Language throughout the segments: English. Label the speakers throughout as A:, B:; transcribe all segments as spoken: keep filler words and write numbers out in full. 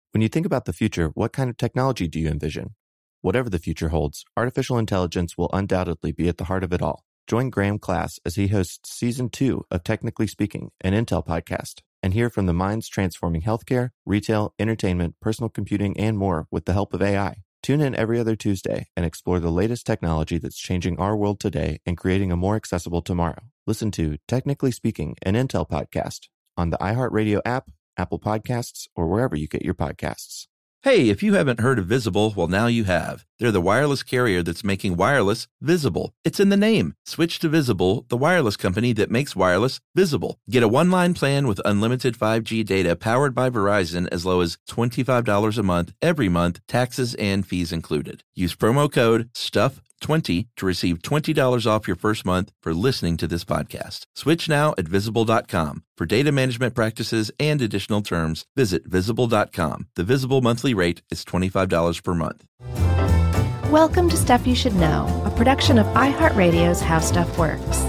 A: When you think about the future, what kind of technology do you envision? Whatever the future holds, artificial intelligence will undoubtedly be at the heart of it all. Join Graham Class as he hosts Season two of Technically Speaking, an Intel podcast, and hear from the minds transforming healthcare, retail, entertainment, personal computing, and more with the help of A I. Tune in every other Tuesday and explore the latest technology that's changing our world today and creating a more accessible tomorrow. Listen to Technically Speaking, an Intel podcast on the iHeartRadio app, Apple Podcasts, or wherever you get your podcasts.
B: Hey, if you haven't heard of Visible, well, now you have. They're the wireless carrier that's making wireless visible. It's in the name. Switch to Visible, the wireless company that makes wireless visible. Get a one-line plan with unlimited five G data powered by Verizon as low as twenty-five dollars a month, every month, taxes and fees included. Use promo code stuff twenty to receive twenty dollars off your first month for listening to this podcast. Switch now at visible dot com. For data management practices and additional terms, visit visible dot com. The Visible monthly rate is twenty-five dollars per month.
C: Welcome to Stuff You Should Know, a production of iHeartRadio's How Stuff Works.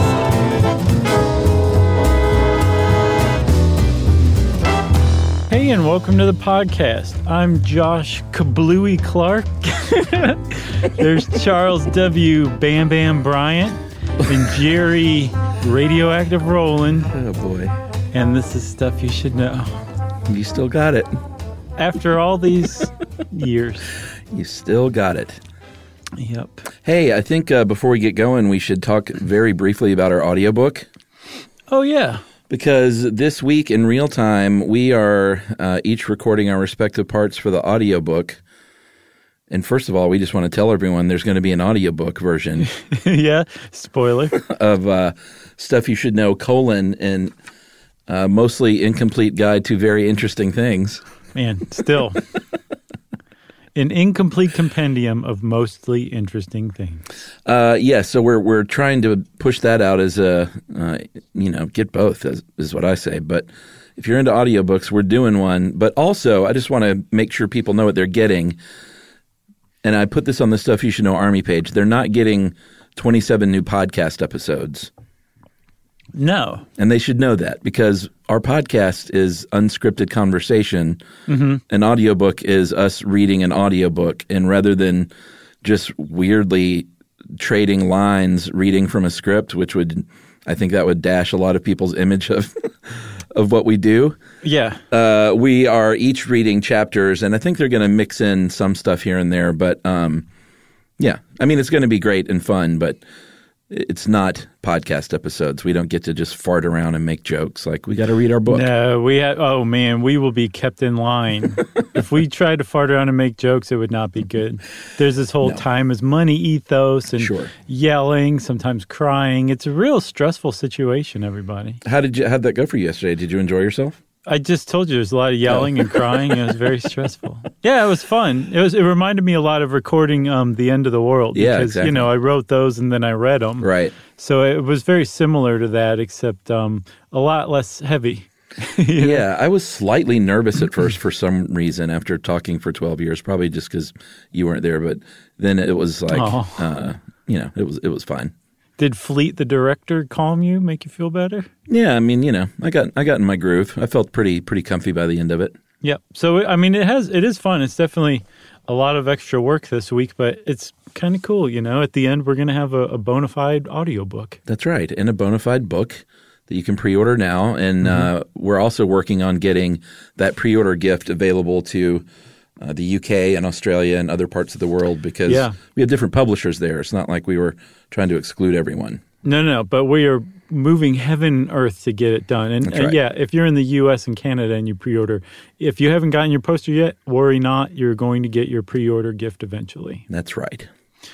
D: Hey, and welcome to the podcast. I'm Josh Kablooey Clark. There's Charles W. Bam Bam Bryant and Jerry Radioactive Rowland.
B: Oh, boy.
D: And this is Stuff You Should Know.
B: You still got it.
D: After all these years.
B: You still got it.
D: Yep.
B: Hey, I think uh, before we get going, we should talk very briefly about our audiobook.
D: Oh, yeah.
B: Because this week in real time, we are uh, each recording our respective parts for the audiobook. And first of all, we just want to tell everyone there's going to be an audiobook version.
D: Yeah, spoiler.
B: of uh, Stuff You Should Know, colon, and uh, mostly incomplete guide to very interesting things.
D: Man, still. An incomplete compendium of mostly interesting things.
B: Uh, yeah, so we're we're trying to push that out as a, uh, you know, get both, is, is what I say. But if you're into audiobooks, we're doing one. But also, I just want to make sure people know what they're getting. And I put this on the Stuff You Should Know Army page. They're not getting twenty-seven new podcast episodes.
D: No.
B: And they should know that because our podcast is unscripted conversation. Mm-hmm. An audiobook is us reading an audiobook. And rather than just weirdly trading lines, reading from a script, which would, I think that would dash a lot of people's image of of what we do.
D: Yeah.
B: Uh, we are each reading chapters, and I think they're going to mix in some stuff here and there. But um, yeah, I mean, it's going to be great and fun, but it's not podcast episodes. We don't get to just fart around and make jokes. Like, we got to read our book.
D: No, we have, oh man, we will be kept in line. If we tried to fart around and make jokes, it would not be good. There's this whole
B: no.
D: time is money ethos and
B: sure.
D: yelling, sometimes crying. It's a real stressful situation, everybody.
B: How did you, how'd that go for you yesterday? Did you enjoy yourself?
D: I just told you there's a lot of yelling oh. and crying. It was very stressful. Yeah, it was fun. It was. It reminded me a lot of recording um, The End of the World.
B: Yeah,
D: because,
B: exactly.
D: you know, I wrote those and then I read them.
B: Right.
D: So it was very similar to that, except um, a lot less heavy.
B: Yeah, I was slightly nervous at first for some reason after talking for twelve years, probably just because you weren't there. But then it was like, oh. uh, you know, it was it was fine.
D: Did Fleet, the director, calm you, make you feel better?
B: Yeah, I mean, you know, I got I got in my groove. I felt pretty pretty comfy by the end of it.
D: Yep. So I mean, it has it is fun. It's definitely a lot of extra work this week, but it's kind of cool. You know, at the end, we're going to have a, a bona fide audiobook.
B: That's right, and a bona fide book that you can pre-order now. And mm-hmm. uh, we're also working on getting that pre-order gift available to uh, the U K and Australia and other parts of the world because
D: yeah.
B: we have different publishers there. It's not like we were trying to exclude everyone.
D: No, no, no, but we are moving heaven and earth to get it done. And,
B: That's
D: and
B: right.
D: yeah, if you're in the U S and Canada and you pre-order, if you haven't gotten your poster yet, worry not. You're going to get your pre-order gift eventually.
B: That's right.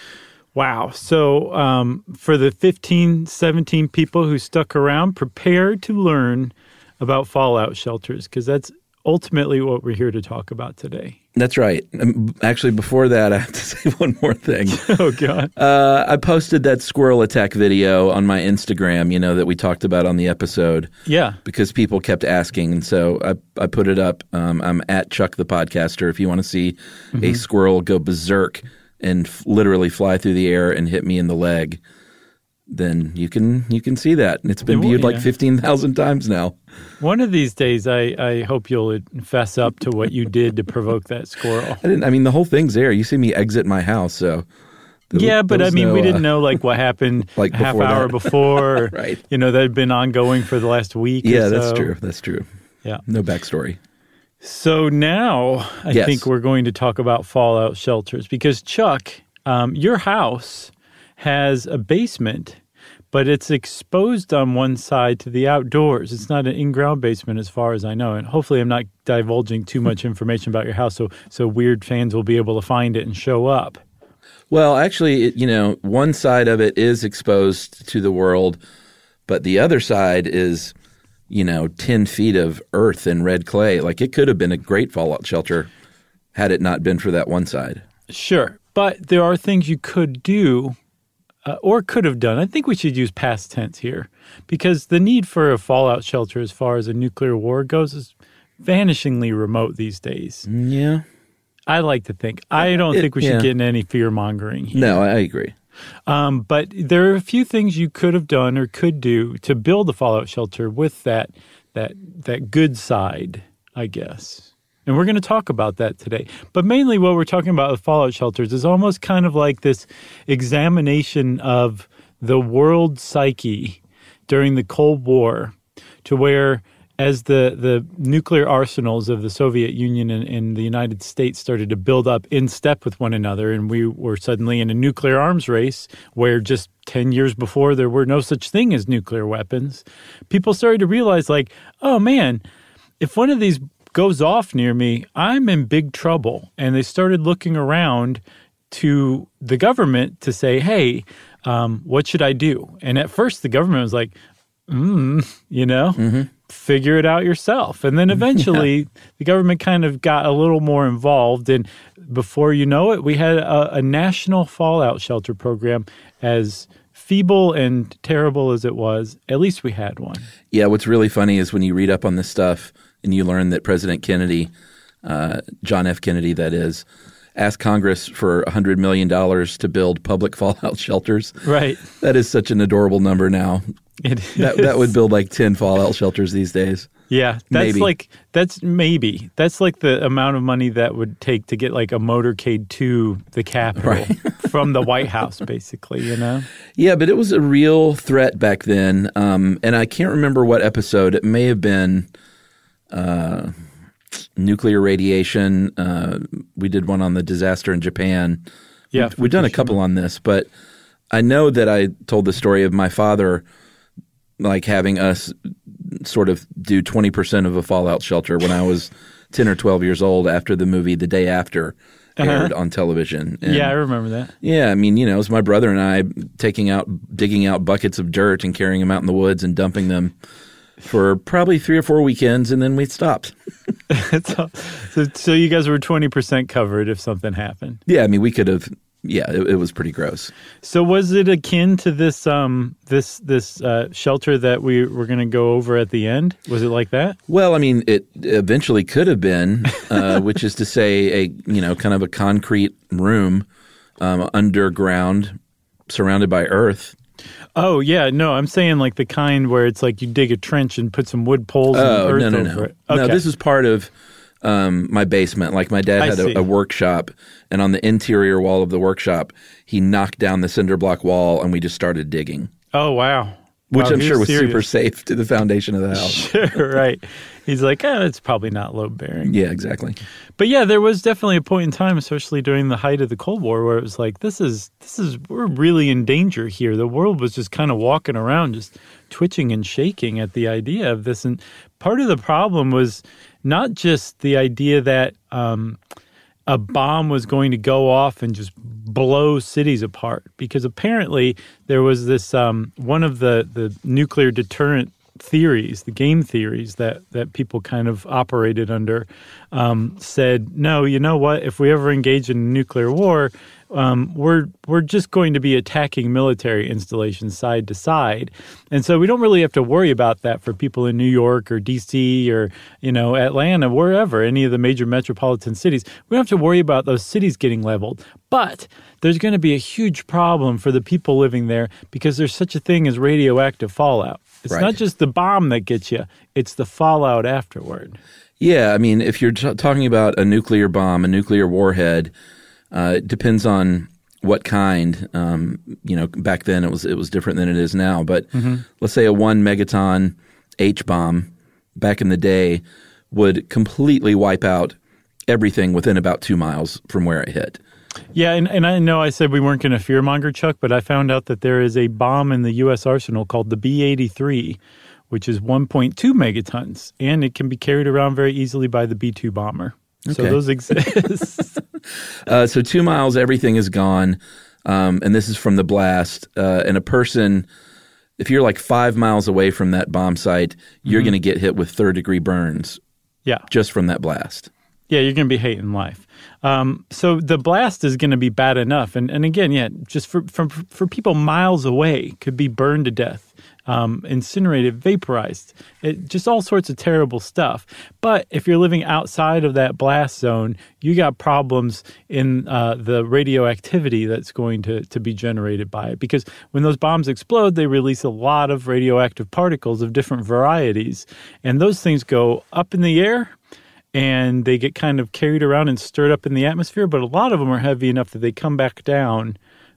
D: Wow. So um, for the fifteen, seventeen people who stuck around, prepare to learn about fallout shelters because that's ultimately what we're here to talk about today.
B: That's right. Um, actually, before that, I have to say one more thing.
D: Oh, God.
B: Uh, I posted that squirrel attack video on my Instagram, you know, that we talked about on the episode.
D: Yeah.
B: Because people kept asking. And so I, I put it up. Um, I'm at Chuck the Podcaster. If you want to see mm-hmm. a squirrel go berserk and f- literally fly through the air and hit me in the leg, then you can you can see that. And it's been
D: It will,
B: viewed like
D: yeah.
B: fifteen thousand times now.
D: One of these days, I, I hope you'll fess up to what you did to provoke that squirrel.
B: I didn't. I mean, the whole thing's there. You see me exit my house, so there
D: Yeah,
B: was-
D: but
B: there
D: I
B: was
D: mean,
B: no,
D: we
B: uh,
D: didn't know like what happened
B: like
D: a half
B: before
D: hour
B: that.
D: before.
B: Right.
D: You know, that had been ongoing for the last week.
B: Yeah,
D: or
B: that's
D: so.
B: true. That's true.
D: Yeah.
B: No backstory.
D: So now I
B: Yes.
D: think we're going to talk about fallout shelters because Chuck, um, your house has a basement, but it's exposed on one side to the outdoors. It's not an in-ground basement as far as I know. And hopefully I'm not divulging too much information about your house so so weird fans will be able to find it and show up.
B: Well, actually, it, you know, one side of it is exposed to the world, but the other side is, you know, ten feet of earth and red clay. Like it could have been a great fallout shelter had it not been for that one side.
D: Sure. But there are things you could do uh, or could have done. I think we should use past tense here because the need for a fallout shelter as far as a nuclear war goes is vanishingly remote these days.
B: Yeah.
D: I like to think. I don't
B: It-
D: think we should
B: yeah.
D: get into any fear-mongering here.
B: No, I agree.
D: Um, but there are a few things you could have done or could do to build a fallout shelter with that that that good side, I guess. And we're going to talk about that today. But mainly what we're talking about with fallout shelters is almost kind of like this examination of the world psyche during the Cold War to where as the, the nuclear arsenals of the Soviet Union and, and the United States started to build up in step with one another, and we were suddenly in a nuclear arms race where just ten years before there were no such thing as nuclear weapons, people started to realize like, oh man, if one of these goes off near me, I'm in big trouble. And they started looking around to the government to say, hey, um, what should I do? And at first the government was like, mm, you know, mm-hmm. figure it out yourself. And then eventually yeah. the government kind of got a little more involved. And before you know it, we had a, a national fallout shelter program. As feeble and terrible as it was, at least we had one.
B: Yeah, what's really funny is when you read up on this stuff and you learn that President Kennedy, uh, John F. Kennedy that is, asked Congress for one hundred million dollars to build public fallout shelters.
D: Right.
B: That is such an adorable number now.
D: It is.
B: That, that would build like ten fallout shelters these days.
D: Yeah, that's
B: maybe.
D: like that's maybe that's like the amount of money that would take to get like a motorcade to the Capitol
B: right.
D: from the White House, basically. You know.
B: Yeah, but it was a real threat back then, um, and I can't remember what episode. It may have been uh, nuclear radiation. Uh, we did one on the disaster in Japan.
D: Yeah,
B: we've, we've done a couple on this, but I know that I told the story of my father, like having us sort of do twenty percent of a fallout shelter when I was ten or twelve years old after the movie The Day After aired uh-huh. on television. And
D: yeah, I remember that.
B: Yeah, I mean, you know, it was my brother and I taking out, digging out buckets of dirt and carrying them out in the woods and dumping them for probably three or four weekends, and then we stopped.
D: so, so, so you guys were twenty percent covered if something happened.
B: Yeah, I mean, we could have. Yeah, it, it was pretty gross.
D: So was it akin to this um, this this uh, shelter that we were going to go over at the end? Was it like that?
B: Well, I mean, it eventually could have been, uh, which is to say, a you know, kind of a concrete room um, underground, surrounded by earth.
D: Oh yeah, no, I'm saying like the kind where it's like you dig a trench and put some wood poles
B: oh,
D: and earth
B: no, no,
D: over
B: no.
D: it. Okay.
B: No, this is part of um, my basement. Like my dad had a, a workshop, and on the interior wall of the workshop, he knocked down the cinder block wall, and we just started digging.
D: Oh wow.
B: Which
D: wow,
B: I'm sure was
D: serious.
B: super safe to the foundation of the house.
D: Sure, right. He's like, oh, it's probably not load bearing.
B: Yeah, exactly.
D: But yeah, there was definitely a point in time, especially during the height of the Cold War, where it was like, this is, this is, we're really in danger here. The world was just kind of walking around, just twitching and shaking at the idea of this. And part of the problem was not just the idea that um, a bomb was going to go off and just blow cities apart, because apparently there was this um, one of the, the nuclear deterrent theories, the game theories that, that people kind of operated under, um, said, no, you know what, if we ever engage in a nuclear war, um, we're we're just going to be attacking military installations side to side. And so we don't really have to worry about that for people in New York or D C or, you know, Atlanta, wherever, any of the major metropolitan cities. We don't have to worry about those cities getting leveled. But there's going to be a huge problem for the people living there because there's such a thing as radioactive fallout. It's
B: Right.
D: not just the bomb that gets you, it's the fallout afterward.
B: Yeah, I mean, if you're t- talking about a nuclear bomb, a nuclear warhead, uh, it depends on what kind. Um, you know, back then it was it was different than it is now. But mm-hmm. let's say a one megaton H bomb back in the day would completely wipe out everything within about two miles from where it hit.
D: Yeah, and, and I know I said we weren't going to fearmonger, Chuck, but I found out that there is a bomb in the U S arsenal called the B eighty-three, which is one point two megatons, and it can be carried around very easily by the B two bomber.
B: Okay.
D: So those exist.
B: uh, so two miles, everything is gone, um, and this is from the blast. Uh, and a person, if you're like five miles away from that bomb site, you're mm-hmm. going to get hit with third-degree burns
D: yeah.
B: just from that blast.
D: Yeah, you're going to be hating life. Um, so the blast is going to be bad enough. And, and again, yeah, just for, for, for people miles away could be burned to death, um, incinerated, vaporized, it, just all sorts of terrible stuff. But if you're living outside of that blast zone, you got problems in uh, the radioactivity that's going to, to be generated by it. Because when those bombs explode, they release a lot of radioactive particles of different varieties. And those things go up in the air, and they get kind of carried around and stirred up in the atmosphere, but a lot of them are heavy enough that they come back down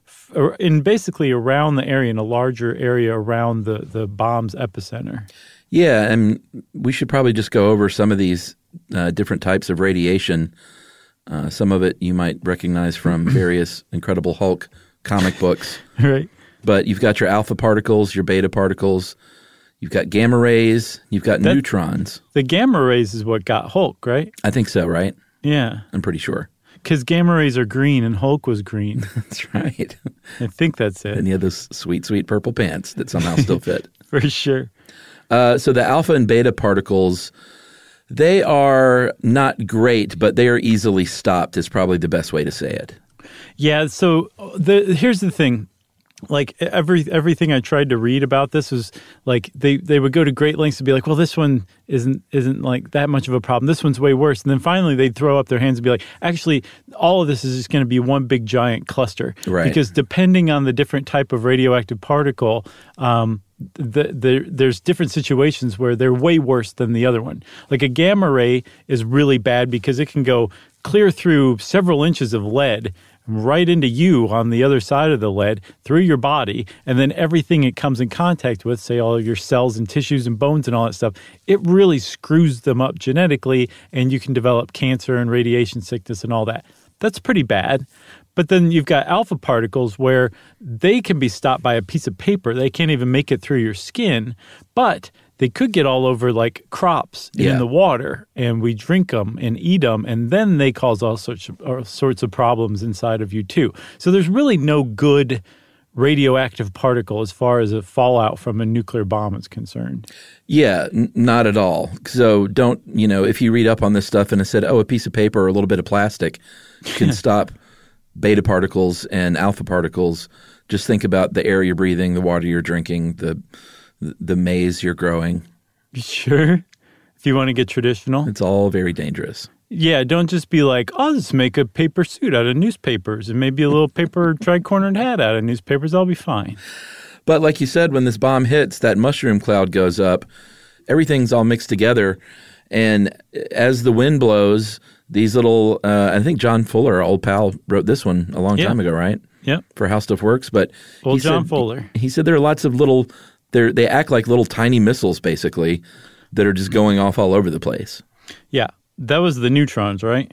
D: in basically around the area, in a larger area around the, the bomb's epicenter.
B: Yeah, and we should probably just go over some of these uh, different types of radiation. Uh, some of it you might recognize from various Incredible Hulk comic books.
D: Right.
B: But you've got your alpha particles, your beta particles. You've got gamma rays. You've got that, neutrons.
D: The gamma rays is what got Hulk, right?
B: I think so, right?
D: Yeah.
B: I'm pretty sure.
D: Because gamma rays are green and Hulk was green.
B: That's right.
D: I think that's it.
B: And you have those sweet, sweet purple pants that somehow still fit.
D: For sure.
B: Uh, so the alpha and beta particles, they are not great, but they are easily stopped is probably the best way to say it.
D: Yeah, so the, here's the thing. Like every everything I tried to read about this was like they, they would go to great lengths to be like, well, this one isn't isn't like that much of a problem. This one's way worse. And then finally they'd throw up their hands and be like, actually, all of this is just going to be one big giant cluster.
B: Right.
D: Because depending on the different type of radioactive particle, um, the, the, there's different situations where they're way worse than the other one. Like a gamma ray is really bad because it can go clear through several inches of lead right into you on the other side of the lead, through your body, and then everything it comes in contact with, say all of your cells and tissues and bones and all that stuff, it really screws them up genetically, and you can develop cancer and radiation sickness and all that. That's pretty bad. But then you've got alpha particles where they can be stopped by a piece of paper. They can't even make it through your skin, but they could get all over like crops
B: yeah.
D: in the water, and we drink them and eat them, and then they cause all sorts of, all sorts of problems inside of you too. So there's really no good radioactive particle as far as a fallout from a nuclear bomb is concerned.
B: Yeah, n- not at all. So don't, you know, if you read up on this stuff and it said, oh, a piece of paper or a little bit of plastic can stop beta particles and alpha particles, just think about the air you're breathing, the water you're drinking, the the maize you're growing.
D: Sure. If you want to get traditional.
B: It's all very dangerous.
D: Yeah, don't just be like, oh, let's make a paper suit out of newspapers and maybe a little paper tri-cornered hat out of newspapers. I'll be fine.
B: But like you said, when this bomb hits, that mushroom cloud goes up. Everything's all mixed together. And as the wind blows, these little uh, – I think John Fuller, our old pal, wrote this one a long
D: yeah.
B: time ago, right?
D: Yeah.
B: For How Stuff Works. But
D: Old John
B: said,
D: Fuller.
B: He, he said there are lots of little – They they act like little tiny missiles, basically, that are just going off all over the place.
D: Yeah, that was the neutrons, right?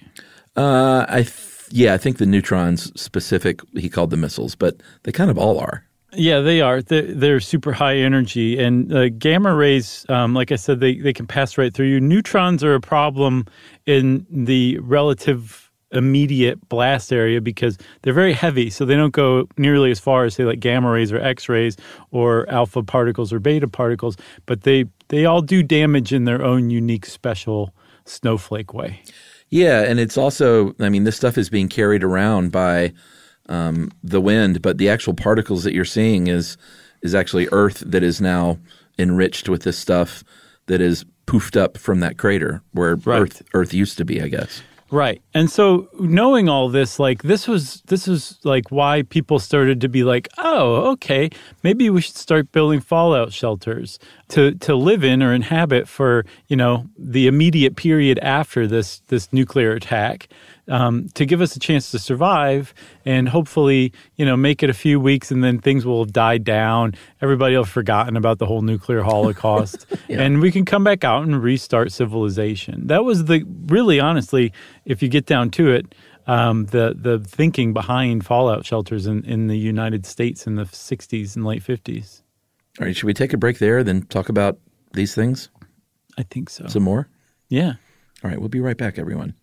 B: Uh, I th- yeah, I think the neutrons specific. He called the missiles, but they kind of all are.
D: Yeah, they are. They're, they're super high energy, and uh, gamma rays, um, like I said, they they can pass right through you. Neutrons are a problem in the relative immediate blast area because they're very heavy, so they don't go nearly as far as, say, like gamma rays or X-rays or alpha particles or beta particles, but they, they all do damage in their own unique, special snowflake way.
B: Yeah, and it's also, I mean, this stuff is being carried around by um, the wind, but the actual particles that you're seeing is is actually Earth that is now enriched with this stuff that is poofed up from that crater where
D: Right.
B: Earth Earth used to be, I guess.
D: Right. And so knowing all this, like this was this was like why people started to be like, oh, okay, maybe we should start building fallout shelters to, to live in or inhabit for, you know, the immediate period after this this nuclear attack, um, to give us a chance to survive and hopefully, you know, make it a few weeks and then things will have died down. Everybody will have forgotten about the whole nuclear holocaust.
B: Yeah.
D: And we can come back out and restart civilization. That was the really honestly, if you get down to it, um, the the thinking behind fallout shelters in, in the United States in the sixties and late fifties.
B: All right, should we take a break there, then talk about these things
D: I think so.
B: some more?
D: Yeah.
B: All right, we'll be right back, everyone.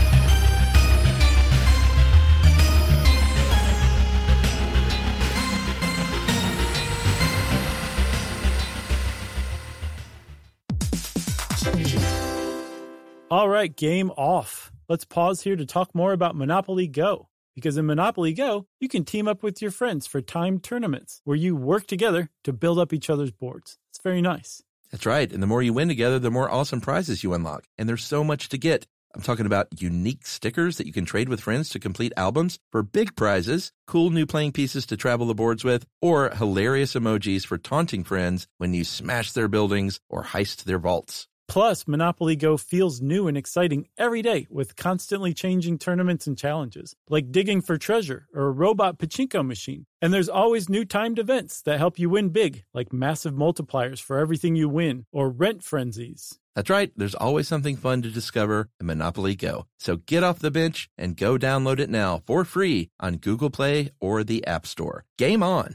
D: All right, game off. Let's pause here to talk more about Monopoly Go. Because in Monopoly Go, you can team up with your friends for timed tournaments where you work together to build up each other's boards. It's very nice.
B: That's right. And the more you win together, the more awesome prizes you unlock. And there's so much to get. I'm talking about unique stickers that you can trade with friends to complete albums for big prizes, cool new playing pieces to travel the boards with, or hilarious emojis for taunting friends when you smash their buildings or heist their vaults.
D: Plus, Monopoly Go feels new and exciting every day with constantly changing tournaments and challenges, like digging for treasure or a robot pachinko machine. And there's always new timed events that help you win big, like massive multipliers for everything you win or rent frenzies.
B: That's right. There's always something fun to discover in Monopoly Go. So get off the bench and go download it now for free on Google Play or the App Store. Game on!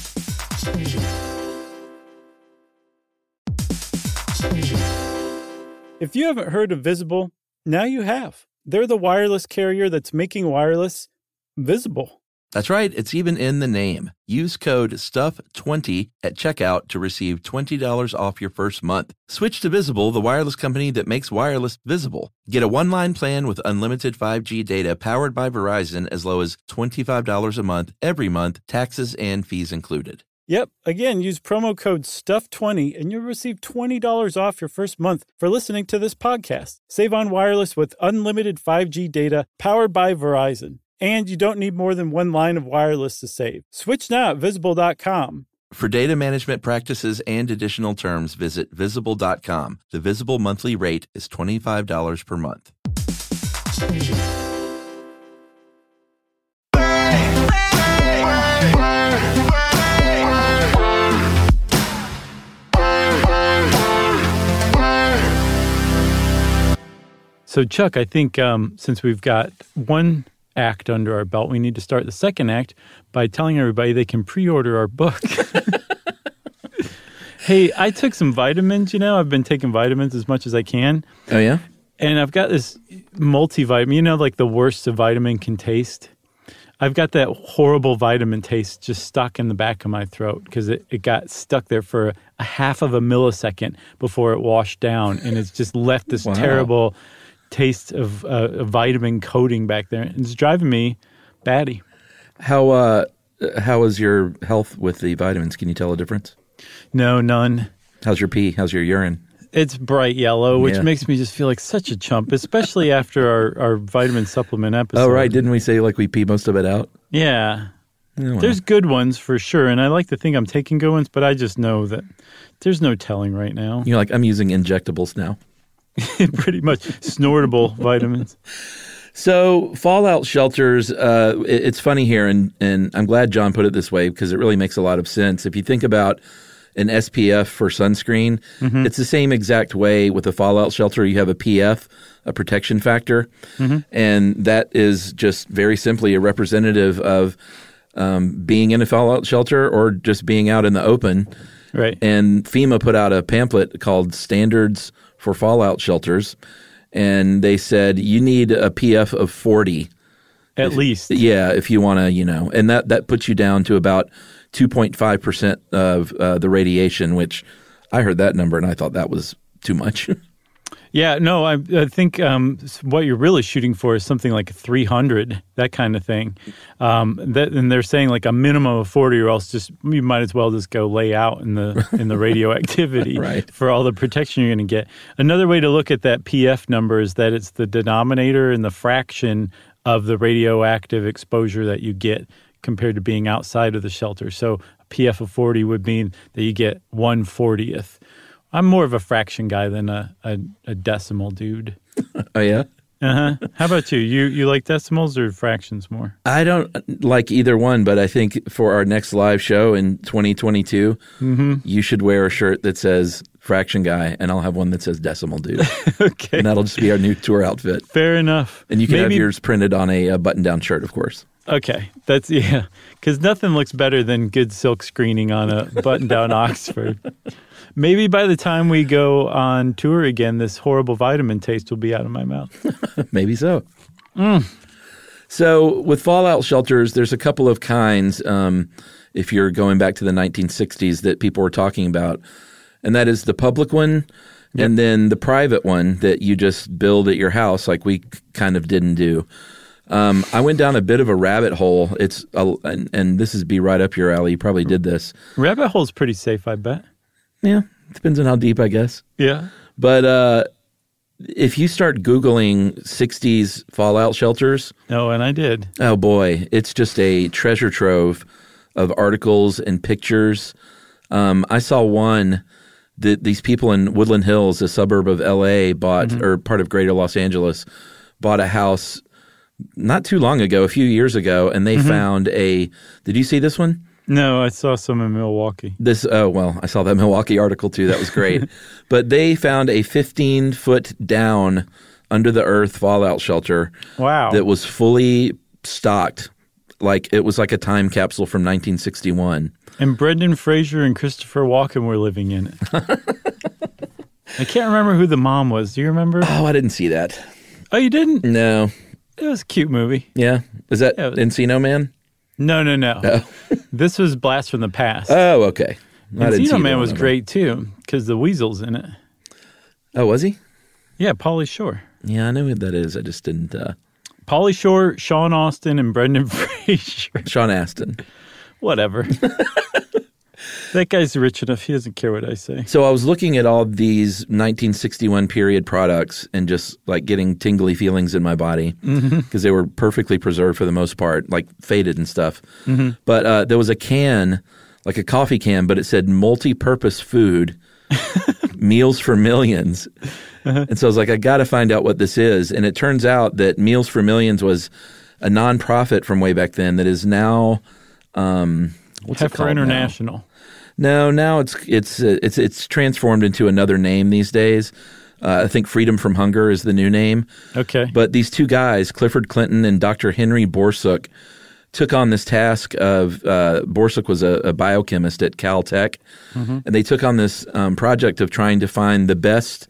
D: If you haven't heard of Visible, now you have. They're the wireless carrier that's making wireless visible.
B: That's right. It's even in the name. Use code stuff twenty at checkout to receive twenty dollars off your first month. Switch to Visible, the wireless company that makes wireless visible. Get a one-line plan with unlimited five G data powered by Verizon as low as twenty-five dollars a month every month, taxes and fees included.
D: Yep. Again, use promo code stuff twenty and you'll receive twenty dollars off your first month for listening to this podcast. Save on wireless with unlimited five G data powered by Verizon. And you don't need more than one line of wireless to save. Switch now at visible dot com.
B: For data management practices and additional terms, visit visible dot com. The Visible monthly rate is twenty-five dollars per month.
D: So, Chuck, I think um, since we've got one act under our belt, we need to start the second act by telling everybody they can pre-order our book. Hey, I took some vitamins, you know. I've been taking vitamins as much as I can.
B: Oh, yeah?
D: And I've got this multivitamin, you know, like the worst a vitamin can taste. I've got that horrible vitamin taste just stuck in the back of my throat because it, it got stuck there for a half of a millisecond before it washed down. And it's just left this
B: Wow.
D: terrible taste of uh, a vitamin coating back there. And it's driving me batty.
B: How uh, how is your health with the vitamins? Can you tell a difference?
D: No, none.
B: How's your pee? How's your urine?
D: It's bright yellow, which
B: Yeah.
D: makes me just feel like such a chump, especially after our, our vitamin supplement episode.
B: Oh, right. Didn't we say like we pee most of it out?
D: Yeah.
B: Oh, well.
D: There's good ones for sure, and I like to think I'm taking good ones, but I just know that there's no telling right now.
B: You're like, I'm using injectables now.
D: Pretty much snortable vitamins.
B: So fallout shelters, uh, it- it's funny here, and, and I'm glad John put it this way because it really makes a lot of sense. If you think about an S P F for sunscreen,
D: Mm-hmm.
B: it's the same exact way with a fallout shelter. You have a P F, a protection factor,
D: Mm-hmm.
B: and that is just very simply a representative of um, being in a fallout shelter or just being out in the open.
D: Right.
B: And FEMA put out a pamphlet called Standards for Fallout Shelters, and they said you need a P F of forty.
D: At least.
B: Yeah, if you want to, you know, and that, that puts you down to about two point five percent of uh, the radiation, which I heard that number and I thought that was too much.
D: Yeah, no, I, I think um, what you're really shooting for is something like three hundred, that kind of thing. Um, that, and they're saying like a minimum of forty, or else just you might as well just go lay out in the in the radioactivity
B: Right.
D: for all the protection you're going to get. Another way to look at that P F number is that it's the denominator and the fraction of the radioactive exposure that you get compared to being outside of the shelter. So a P F of forty would mean that you get one fortieth. I'm more of a fraction guy than a, a, a decimal dude.
B: Oh, yeah?
D: Uh-huh. How about you? You you like decimals or fractions more?
B: I don't like either one, but I think for our next live show in twenty twenty-two, mm-hmm. you should wear a shirt that says fraction guy, and I'll have one that says decimal dude.
D: Okay.
B: And that'll just be our new tour outfit.
D: Fair enough.
B: And you can
D: Maybe,
B: have yours printed on a, a button-down shirt, of course.
D: Okay. That's, yeah. Because nothing looks better than good silk screening on a button-down Oxford. Maybe by the time we go on tour again, this horrible vitamin taste will be out of my mouth.
B: Maybe so.
D: Mm.
B: So with fallout shelters, there's a couple of kinds, um, if you're going back to the nineteen sixties, that people were talking about. And that is the public one, yep. and then the private one that you just build at your house like we kind of didn't do. Um, I went down a bit of a rabbit hole. It's a, and, and this is be right up your alley. You probably did this.
D: Rabbit hole's pretty safe, I bet.
B: Yeah, depends on how deep, I guess.
D: Yeah.
B: But uh, if you start Googling sixties fallout shelters.
D: Oh, and I did.
B: Oh, boy. It's just a treasure trove of articles and pictures. Um, I saw one that these people in Woodland Hills, a suburb of L A, bought, mm-hmm. or part of greater Los Angeles, bought a house not too long ago, a few years ago, and they mm-hmm. found a – did you see this one?
D: No, I saw some in Milwaukee.
B: This, oh, well, I saw that Milwaukee article too. That was great. But they found a fifteen-foot down under the earth fallout shelter.
D: Wow. That
B: was fully stocked. Like it was like a time capsule from nineteen sixty-one.
D: And Brendan Fraser and Christopher Walken were living in it. I can't remember who the mom was. Do you remember?
B: Oh, I didn't see that.
D: Oh, you didn't?
B: No.
D: It was a cute movie.
B: Yeah. Was that
D: yeah, was...
B: Encino Man?
D: No, no, no.
B: Oh.
D: This was Blast from the Past.
B: Oh, okay.
D: Encino Man was great, too, because the weasel's in it.
B: Oh, was he?
D: Yeah, Pauly Shore.
B: Yeah, I know who that is. I just didn't... Uh...
D: Pauly Shore, Sean Astin, and Brendan Fraser.
B: Sean Astin.
D: Whatever. That guy's rich enough. He doesn't care what I say.
B: So I was looking at all these nineteen sixty-one period products and just like getting tingly feelings in my body because mm-hmm. they were perfectly preserved for the most part, like faded and stuff. Mm-hmm. But uh, there was a can, like a coffee can, but it said multi-purpose food, Meals for Millions. Uh-huh. And so I was like, I got to find out what this is. And it turns out that Meals for Millions was a nonprofit from way back then that is now um, what's
D: Heifer
B: it called
D: International.
B: Now? No, now it's it's uh, it's it's transformed into another name these days. Uh, I think Freedom from Hunger is the new name.
D: Okay.
B: But these two guys, Clifford Clinton and Doctor Henry Borsuk, took on this task of uh, Borsuk was a, a biochemist at Caltech, mm-hmm. and they took on this um, project of trying to find the best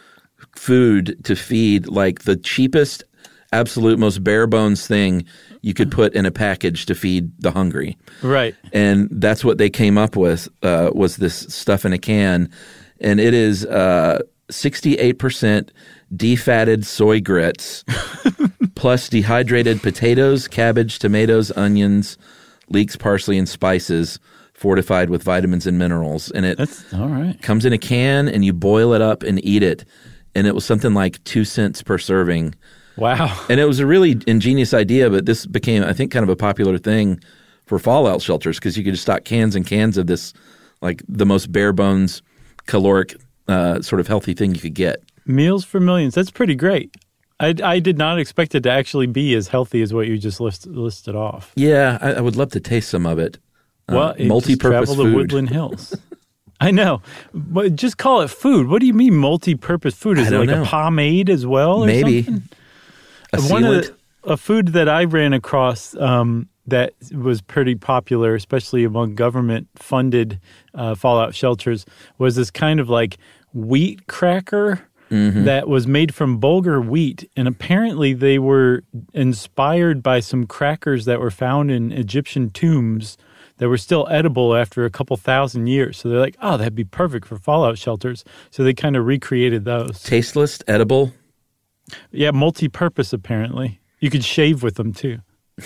B: food to feed, like the cheapest, absolute most bare bones thing you could put in a package to feed the hungry.
D: Right.
B: And that's what they came up with uh, was this stuff in a can. And it is uh, sixty-eight percent defatted soy grits plus dehydrated potatoes, cabbage, tomatoes, onions, leeks, parsley, and spices fortified with vitamins and minerals. And it
D: that's, all right.
B: comes in a can and you boil it up and eat it. And it was something like two cents per serving.
D: Wow.
B: And it was a really ingenious idea, but this became, I think, kind of a popular thing for fallout shelters because you could just stock cans and cans of this, like the most bare bones, caloric, uh, sort of healthy thing you could get.
D: Meals for Millions. That's pretty great. I, I did not expect it to actually be as healthy as what you just list, listed off.
B: Yeah, I, I would love to taste some of it.
D: Well,
B: uh, multi-purpose
D: just travel
B: food.
D: to Woodland Hills. I know, but just call it food. What do you mean multi-purpose food? Is
B: I
D: it
B: don't
D: like
B: know.
D: a pomade as well? Or
B: Maybe.
D: Something?
B: A
D: One
B: sealant?
D: of the, a food that I ran across um, that was pretty popular, especially among government-funded uh, fallout shelters, was this kind of like wheat cracker mm-hmm. that was made from bulgur wheat. And apparently they were inspired by some crackers that were found in Egyptian tombs that were still edible after a couple thousand years. So they're like, oh, that'd be perfect for fallout shelters. So they kind of recreated those.
B: Tasteless, edible?
D: Yeah, multi-purpose apparently. You could shave with them too.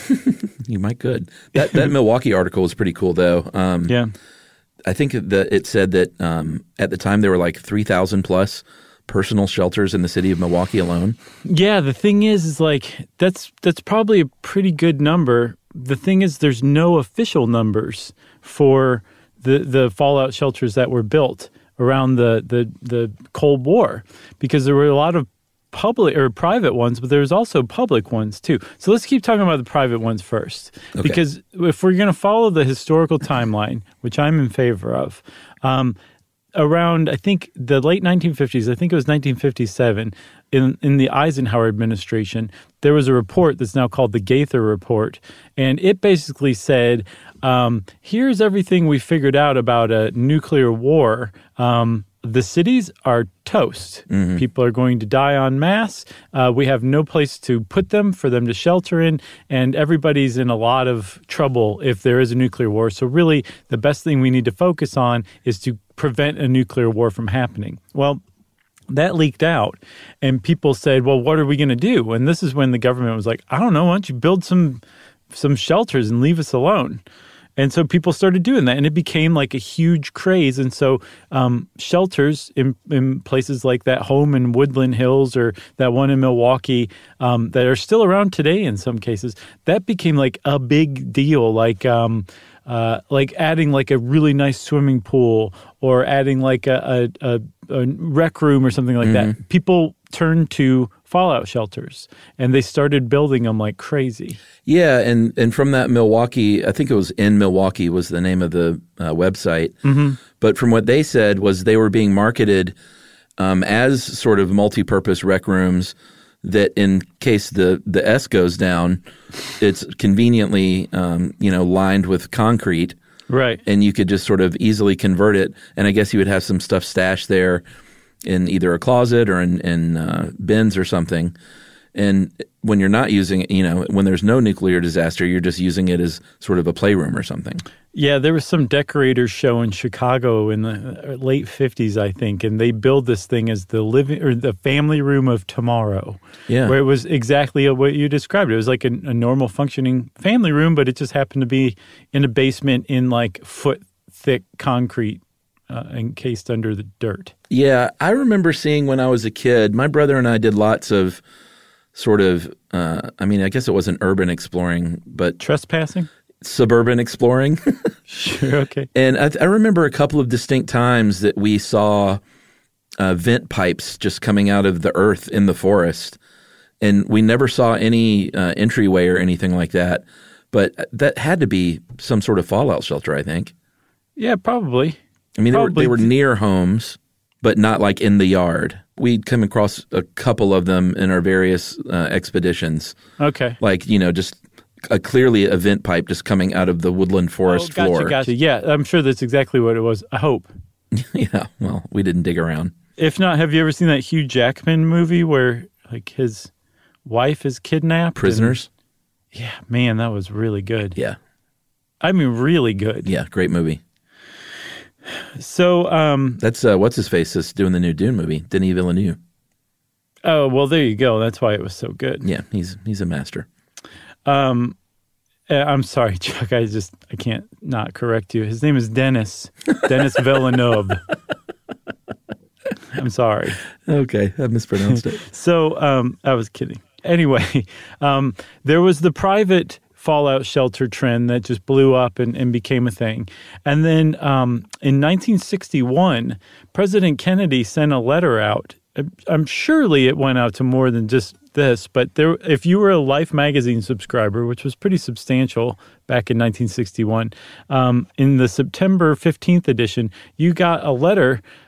B: You might could. That that Milwaukee article was pretty cool though. Um,
D: yeah.
B: I think that it said that um, at the time there were like three thousand plus personal shelters in the city of Milwaukee alone.
D: Yeah, the thing is, is like that's that's probably a pretty good number. The thing is, there's no official numbers for the the fallout shelters that were built around the the, the Cold War, because there were a lot of public or private ones, but there's also public ones too. So let's keep talking about the private ones first, okay. Because if we're going to follow the historical timeline, which I'm in favor of. Um, Around, I think, the late nineteen fifties, I think it was nineteen fifty-seven, in, in the Eisenhower administration, there was a report that's now called the Gaither Report, and it basically said, um, here's everything we figured out about a nuclear war. Um, the cities are toast. Mm-hmm. People are going to die en masse. Uh, we have no place to put them, for them to shelter in, and everybody's in a lot of trouble if there is a nuclear war. So really, the best thing we need to focus on is to prevent a nuclear war from happening. Well, that leaked out, and people said, well, what are we going to do? And this is when the government was like, I don't know, why don't you build some some shelters and leave us alone? And so people started doing that, and it became like a huge craze. And so um, shelters in, in places like that home in Woodland Hills or that one in Milwaukee um, that are still around today in some cases, that became like a big deal, like um, uh, like adding like a really nice swimming pool or adding like a, a, a, a rec room or something like mm-hmm. that. People turned to fallout shelters, and they started building them like crazy.
B: Yeah, and, and from that Milwaukee, I think it was In Milwaukee was the name of the uh, website. Mm-hmm. But from what they said was they were being marketed um, as sort of multi-purpose rec rooms that in case the, the S goes down, it's conveniently um, you know lined with concrete.
D: Right.
B: And you could just sort of easily convert it. And I guess you would have some stuff stashed there in either a closet or in, in uh, bins or something. And when you're not using it, you know, when there's no nuclear disaster, you're just using it as sort of a playroom or something.
D: Yeah, there was some decorators show in Chicago in the late fifties, I think, and they build this thing as the living or the family room of tomorrow.
B: Yeah,
D: where it was exactly what you described. It was like a, a normal functioning family room, but it just happened to be in a basement in like foot thick concrete. Uh, encased under the dirt.
B: Yeah, I remember seeing when I was a kid, my brother and I did lots of sort of, uh, I mean, I guess it wasn't urban exploring, but
D: trespassing?
B: Suburban exploring.
D: Sure, okay.
B: And I, I remember a couple of distinct times that we saw uh, vent pipes just coming out of the earth in the forest. And we never saw any uh, entryway or anything like that. But that had to be some sort of fallout shelter, I think.
D: Yeah, probably.
B: I mean, they were,
D: Probably.
B: they were near homes, but not like in the yard. We'd come across a couple of them in our various uh, expeditions.
D: Okay.
B: Like, you know, just a, clearly a vent pipe just coming out of the woodland forest
D: oh, gotcha,
B: floor.
D: Gotcha. Yeah, I'm sure that's exactly what it was. I hope.
B: Yeah, well, we didn't dig around.
D: If not, have you ever seen that Hugh Jackman movie where like his wife is kidnapped?
B: Prisoners?
D: And, yeah, man, that was really good.
B: Yeah.
D: I mean, really good.
B: Yeah, great movie.
D: So um,
B: that's uh, what's his face is doing the new Dune movie, Denis Villeneuve.
D: Oh well, there you go. That's why it was so good.
B: Yeah, he's he's a master.
D: Um, I'm sorry, Chuck. I just I can't not correct you. His name is Denis Denis Villeneuve. I'm sorry.
B: Okay, I mispronounced it.
D: So um, I was kidding. Anyway, um, there was the private fallout shelter trend that just blew up and, and became a thing. And then um, in nineteen sixty-one, President Kennedy sent a letter out. I'm surely it went out to more than just this, but there, if you were a Life magazine subscriber, which was pretty substantial back in nineteen sixty-one, um, in the September fifteenth edition, you got a letter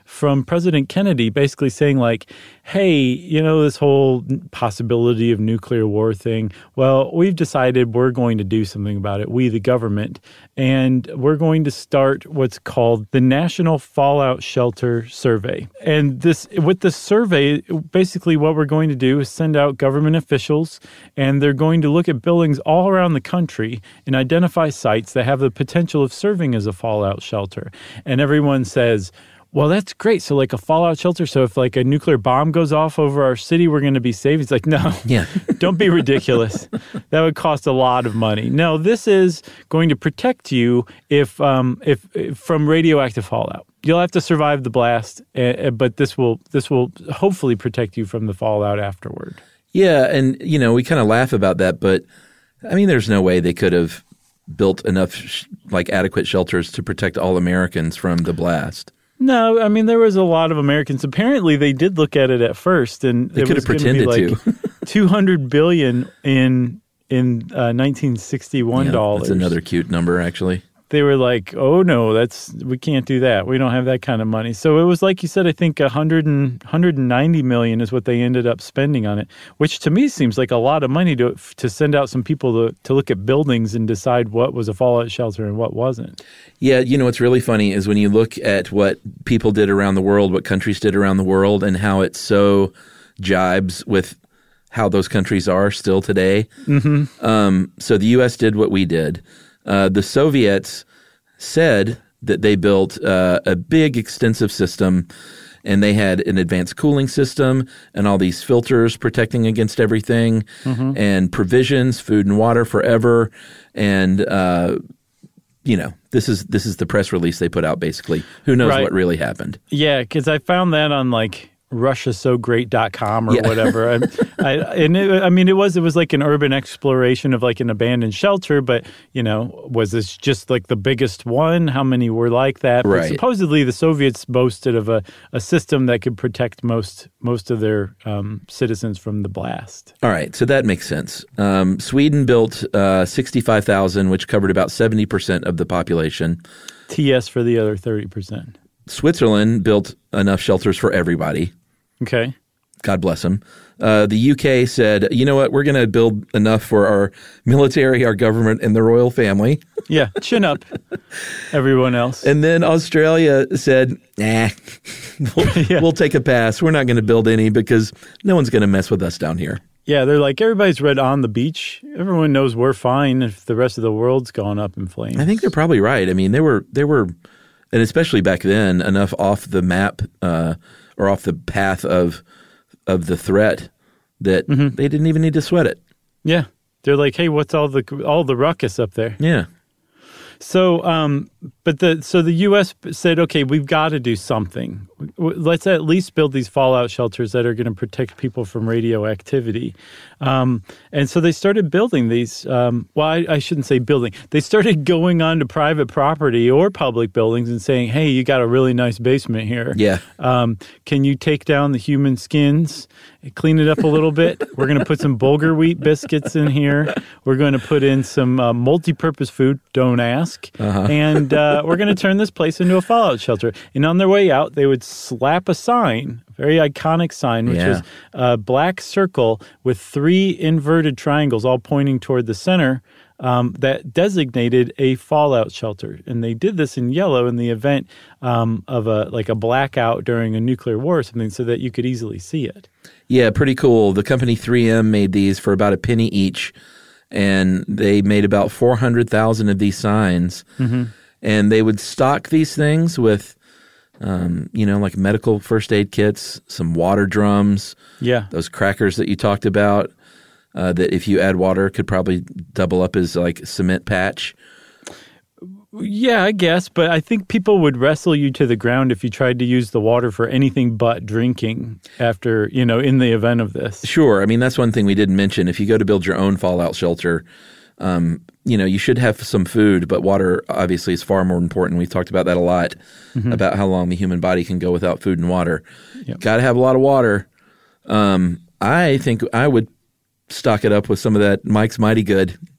D: from President Kennedy basically saying like, hey, you know, this whole possibility of nuclear war thing, well, we've decided we're going to do something about it, we the government, and we're going to start what's called the National Fallout Shelter Survey. And this, with the survey, basically what we're going to do is send out government officials, and they're going to look at buildings all around the country and identify sites that have the potential of serving as a fallout shelter. And everyone says, well, that's great. So like a fallout shelter. So if like a nuclear bomb goes off over our city, we're going to be safe. It's like, no,
B: yeah.
D: Don't be ridiculous. That would cost a lot of money. No, this is going to protect you if, um, if, if from radioactive fallout. You'll have to survive the blast, uh, but this will this will hopefully protect you from the fallout afterward.
B: Yeah, and you know we kind of laugh about that, but I mean, there's no way they could have built enough sh- like adequate shelters to protect all Americans from the blast.
D: No, I mean, there was a lot of Americans. Apparently, they did look at it at first, and
B: they
D: it
B: could
D: was
B: have pretended
D: be like
B: to.
D: two hundred billion dollars in in uh, nineteen sixty-one dollars.
B: Yeah, that's another cute number, actually.
D: They were like, oh, no, that's we can't do that. We don't have that kind of money. So it was like you said, I think one hundred and, one hundred ninety million dollars is what they ended up spending on it, which to me seems like a lot of money to to send out some people to, to look at buildings and decide what was a fallout shelter and what wasn't.
B: Yeah, you know what's really funny is when you look at what people did around the world, what countries did around the world, and how it so jibes with how those countries are still today.
D: Mm-hmm.
B: Um, so the U S did what we did. Uh, the Soviets said that they built uh, a big, extensive system, and they had an advanced cooling system and all these filters protecting against everything,
D: mm-hmm.
B: and provisions, food and water forever. And uh, you know, this is this is the press release they put out. Basically, who knows
D: right.
B: what really happened?
D: Yeah, because I found that on like Russia So Great dot com or
B: yeah.
D: whatever. I, I, and it, I mean, it was it was like an urban exploration of like an abandoned shelter, but, you know, was this just like the biggest one? How many were like that? But
B: right.
D: supposedly the Soviets boasted of a, a system that could protect most most of their um, citizens from the blast.
B: All right, so that makes sense. Um, Sweden built uh, sixty-five thousand, which covered about seventy percent of the population.
D: T S for the other thirty percent.
B: Switzerland built enough shelters for everybody.
D: Okay.
B: God bless them. Uh, the U K said, you know what, we're going to build enough for our military, our government, and the royal family.
D: Yeah, chin up, everyone else.
B: And then Australia said, nah, we'll,
D: yeah.
B: we'll take a pass. We're not going to build any because no one's going to mess with us down here.
D: Yeah, they're like, everybody's read On the Beach. Everyone knows we're fine if the rest of the world's gone up in flames.
B: I think they're probably right. I mean, they were, they were, and especially back then, enough off the map uh, or off the path of of the threat that
D: mm-hmm.
B: they didn't even need to sweat it.
D: Yeah, they're like, hey, what's all the all the ruckus up there?
B: Yeah.
D: So, um, but the so the U S said, okay, we've got to do something. Let's at least build these fallout shelters that are going to protect people from radioactivity. Um, and so they started building these. Um, well, I, I shouldn't say building. They started going on to private property or public buildings and saying, hey, you got a really nice basement here.
B: Yeah.
D: Um, can you take down the human skins, clean it up a little bit? We're going to put some bulgur wheat biscuits in here. We're going to put in some uh, multi-purpose food. Don't ask.
B: Uh-huh.
D: And uh, we're going to turn this place into a fallout shelter. And on their way out, they would slap a sign, a very iconic sign, which
B: yeah.
D: was a black circle with three inverted triangles all pointing toward the center um, that designated a fallout shelter. And they did this in yellow in the event um, of a like a blackout during a nuclear war or something so that you could easily see it.
B: Yeah, pretty cool. The company three M made these for about a penny each. And they made about four hundred thousand of these signs.
D: Mm-hmm.
B: And they would stock these things with, um, you know, like medical first aid kits, some water drums,
D: yeah,
B: those crackers that you talked about, uh, that if you add water could probably double up as like cement patch.
D: Yeah, I guess, but I think people would wrestle you to the ground if you tried to use the water for anything but drinking after, you know, in the event of this.
B: Sure. I mean, that's one thing we didn't mention. If you go to build your own fallout shelter, um, you know, you should have some food, but water obviously is far more important. We've talked about that a lot, mm-hmm. about how long the human body can go without food and water.
D: Yep.
B: Got to have a lot of water. Um, I think I would stock it up with some of that Mike's Mighty Good.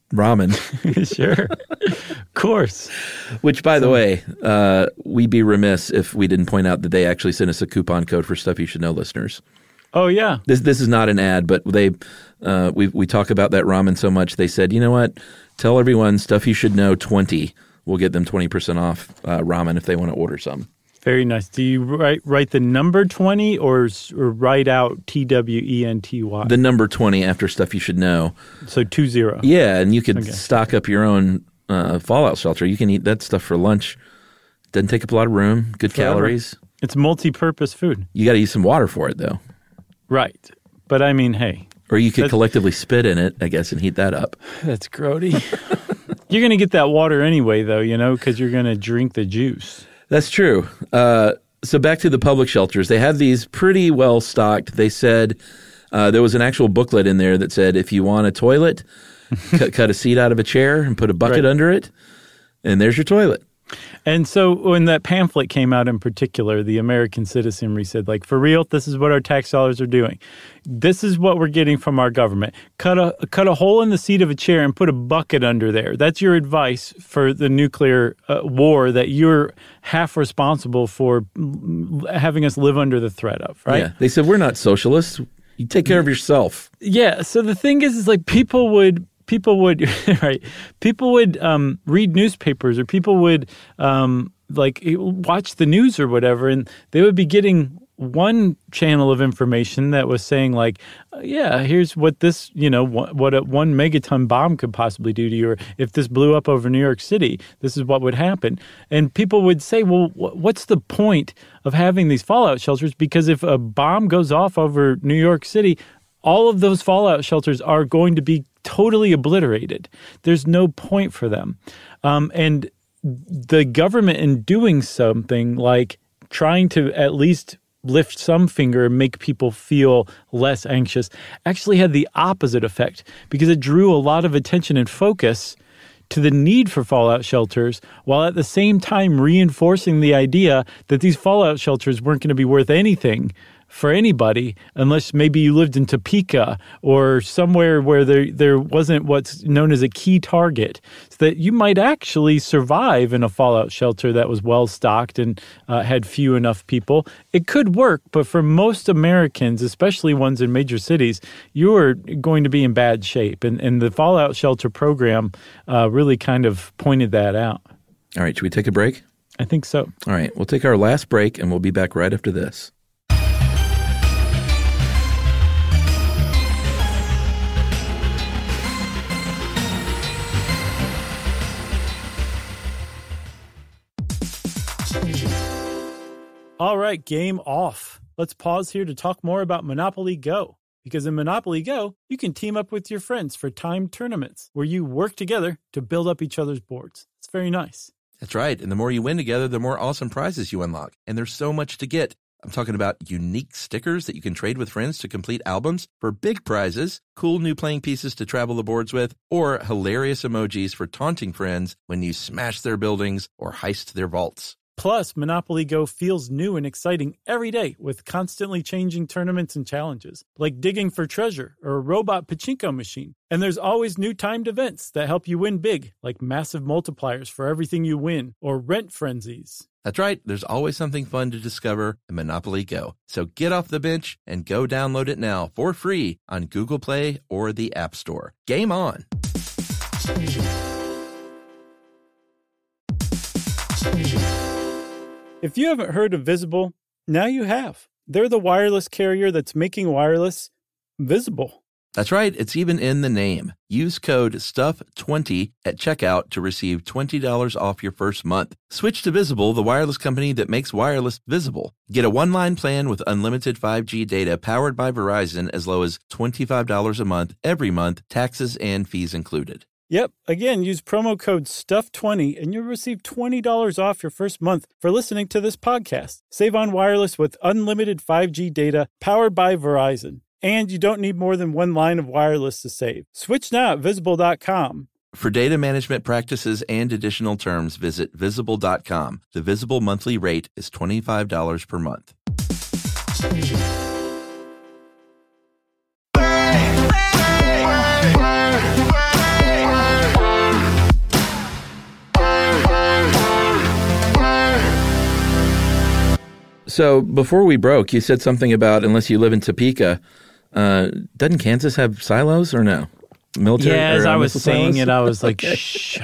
B: ramen.
D: Sure. Of course.
B: Which, by so, the way, uh, we'd be remiss if we didn't point out that they actually sent us a coupon code for Stuff You Should Know listeners.
D: Oh, yeah.
B: This this is not an ad, but they uh, we we talk about that ramen so much. They said, you know what? Tell everyone Stuff You Should Know twenty. We'll get them twenty percent off uh, ramen if they want to order some.
D: Very nice. Do you write write the number twenty or, or write out T W E N T Y?
B: The number twenty after Stuff You Should Know.
D: So two zero.
B: Yeah, and you could
D: okay.
B: stock up your own uh, fallout shelter. You can eat that stuff for lunch. Doesn't take up a lot of room. Good Forever. Calories.
D: It's multi-purpose food.
B: You got to use some water for it, though.
D: Right. But I mean, hey.
B: Or you could collectively spit in it, I guess, and heat that up.
D: That's grody. You're going to get that water anyway, though, you know, because you're going to drink the juice.
B: That's true. Uh, so back to the public shelters. They have these pretty well stocked. They said uh, there was an actual booklet in there that said if you want a toilet, cut, cut a seat out of a chair and put a bucket right. under it, and there's your toilet.
D: And so when that pamphlet came out in particular, the American Citizenry said, like, for real, this is what our tax dollars are doing. This is what we're getting from our government. Cut a cut a hole in the seat of a chair and put a bucket under there. That's your advice for the nuclear uh, war that you're half responsible for having us live under the threat of, right?
B: Yeah. They said, we're not socialists. You take care of yourself.
D: Yeah. So the thing is, is like people would... People would, right? People would um, read newspapers, or people would um, like watch the news or whatever, and they would be getting one channel of information that was saying like, yeah, here's what this, you know, what a one megaton bomb could possibly do to you, or if this blew up over New York City, this is what would happen. And people would say, well, what's the point of having these fallout shelters? Because if a bomb goes off over New York City, all of those fallout shelters are going to be totally obliterated. There's no point for them. Um, and the government, in doing something like trying to at least lift some finger and make people feel less anxious, actually had the opposite effect, because it drew a lot of attention and focus to the need for fallout shelters, while at the same time reinforcing the idea that these fallout shelters weren't going to be worth anything for anybody unless maybe you lived in Topeka or somewhere where there there wasn't what's known as a key target, so that you might actually survive in a fallout shelter that was well stocked and uh, had few enough people. It could work, but for most Americans, especially ones in major cities, you are going to be in bad shape. And, and the fallout shelter program uh, really kind of pointed that out.
B: All right, should we take a break?
D: I think so.
B: All right, we'll take our last break and we'll be back right after this.
D: All right, game off. Let's pause here to talk more about Monopoly Go. Because in Monopoly Go, you can team up with your friends for timed tournaments where you work together to build up each other's boards. It's very nice.
B: That's right. And the more you win together, the more awesome prizes you unlock. And there's so much to get. I'm talking about unique stickers that you can trade with friends to complete albums for big prizes, cool new playing pieces to travel the boards with, or hilarious emojis for taunting friends when you smash their buildings or heist their vaults.
D: Plus, Monopoly Go feels new and exciting every day with constantly changing tournaments and challenges, like digging for treasure or a robot pachinko machine. And there's always new timed events that help you win big, like massive multipliers for everything you win or rent frenzies.
B: That's right. There's always something fun to discover in Monopoly Go. So get off the bench and go download it now for free on Google Play or the App Store. Game on!
D: If you haven't heard of Visible, now you have. They're the wireless carrier that's making wireless visible.
B: That's right. It's even in the name. Use code stuff twenty at checkout to receive twenty dollars off your first month. Switch to Visible, the wireless company that makes wireless visible. Get a one-line plan with unlimited five G data powered by Verizon as low as twenty-five dollars a month every month, taxes and fees included.
D: Yep. Again, use promo code stuff twenty and you'll receive twenty dollars off your first month for listening to this podcast. Save on wireless with unlimited five G data powered by Verizon. And you don't need more than one line of wireless to save. Switch now at visible dot com.
B: For data management practices and additional terms, visit visible dot com. The Visible monthly rate is twenty-five dollars per month. So before we broke, you said something about unless you live in Topeka, uh, doesn't Kansas have silos or no? Military?
D: Yeah, as
B: or, uh,
D: I was
B: missile
D: saying
B: silos?
D: it, I was like,
B: Okay.
D: shh.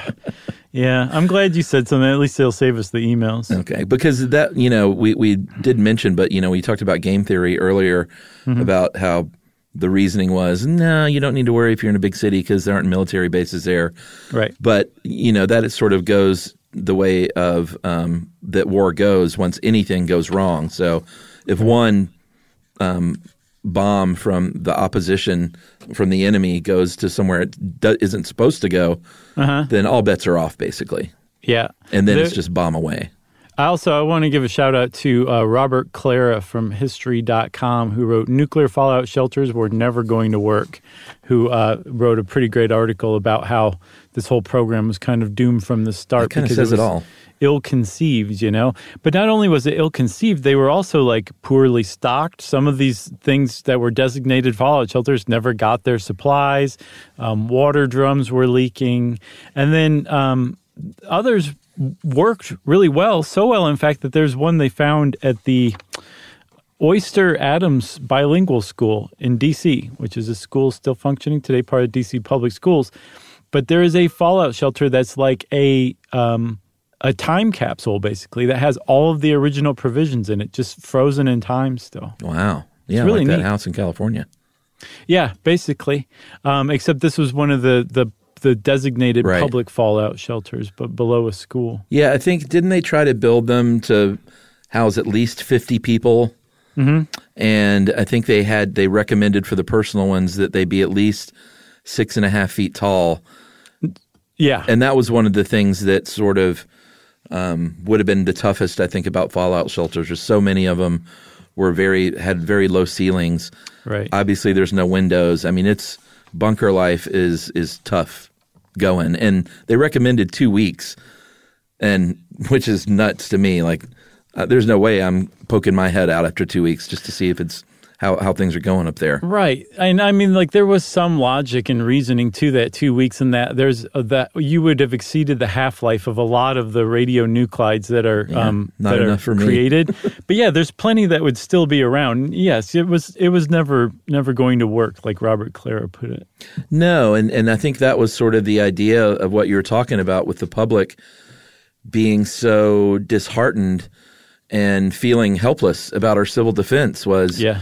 D: Yeah, I'm glad you said something. At least it'll save us the emails.
B: Okay, because that, you know, we, we did mention, but, you know, we talked about game theory earlier
D: Mm-hmm.
B: about how the reasoning was, no, you don't need to worry if you're in a big city because there aren't military bases there.
D: Right.
B: But, you know, that it sort of goes the way of um, that war goes once anything goes wrong. So if one um, bomb from the opposition, from the enemy, goes to somewhere it do- isn't supposed to go,
D: Uh-huh.
B: then all bets are off, basically.
D: Yeah.
B: And then
D: There-
B: it's just bomb away.
D: I Also, I want to give a shout out to uh, Robert Clara from history dot com, who wrote Nuclear Fallout Shelters Were Never Going to Work, who uh, wrote a pretty great article about how this whole program was kind of doomed from the start.
B: It kinda
D: because
B: says it
D: was
B: all.
D: Ill-conceived, you know? But not only was it ill-conceived, they were also like poorly stocked. Some of these things that were designated fallout shelters never got their supplies. Um, water drums were leaking. And then um, others worked really well, so well, in fact, that there's one they found at the Oyster Adams Bilingual School in D C, which is a school still functioning today, part of D C Public Schools. But there is a fallout shelter that's like a um, a time capsule, basically, that has all of the original provisions in it, just frozen in time still.
B: Wow. Yeah,
D: really
B: like that
D: neat.
B: house in California.
D: Yeah, basically. Um, except this was one of the, the, the designated
B: Right.
D: public fallout shelters, but below a school.
B: Yeah, I think, didn't they try to build them to house at least fifty people? Mm-hmm. And I think they had, they recommended for the personal ones that they be at least six and a half feet tall.
D: Yeah.
B: And that was one of the things that sort of um, would have been the toughest, I think, about fallout shelters. There's so many of them were very, had very low ceilings.
D: Right.
B: Obviously, there's no windows. I mean, it's bunker life is is tough going. And they recommended two weeks, and which is nuts to me. Like, uh, there's no way I'm poking my head out after two weeks just to see if it's how, how things are going up there.
D: Right. And I mean, like, there was some logic and reasoning to that two weeks and that there's uh, that you would have exceeded the half-life of a lot of the radionuclides that are
B: Yeah,
D: um,
B: not
D: that
B: enough
D: are
B: for me.
D: created. But yeah, there's plenty that would still be around. Yes, it was it was never never going to work, like Robert Clara put it.
B: No, and, and I think that was sort of the idea of what you were talking about with the public being so disheartened and feeling helpless about our civil defense was
D: Yeah.